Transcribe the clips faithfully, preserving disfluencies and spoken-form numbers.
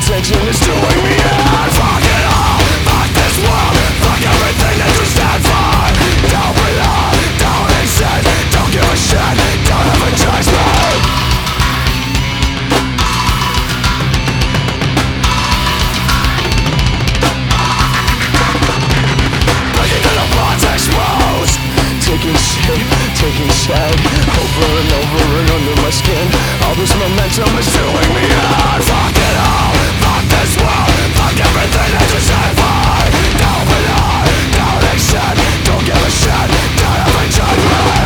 attention is doing me in. Fuck it all, fuck this world, fuck everything that you stand for. Don't belong, don't exist, don't give a shit, don't ever judge me. Exposed, taking shape, taking shape, over and over and under my skin. All this momentum is doing me in. Fuck it all, fuck this world, fuck everything that you stand for. Don't belong, don't accept, don't give a shit, don't ever judge me.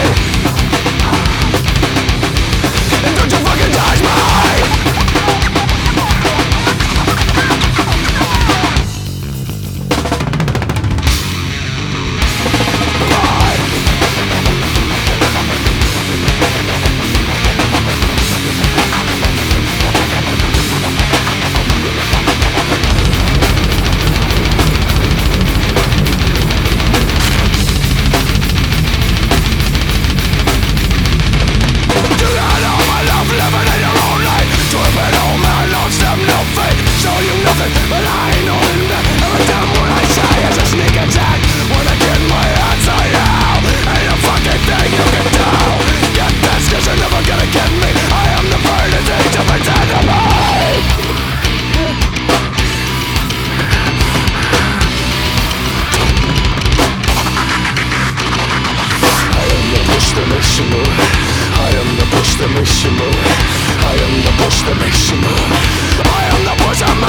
And don't you fucking judge me. But I ain't holding back. Every time what I say is a sneak attack. When I get my hands on you, ain't a fucking thing you can do. Get this, cause you're never gonna get me. I am the verdict to pretend to be. I am the push that makes you move. I am the push that makes you move. I am the push that makes you move. I am the push that makes you move.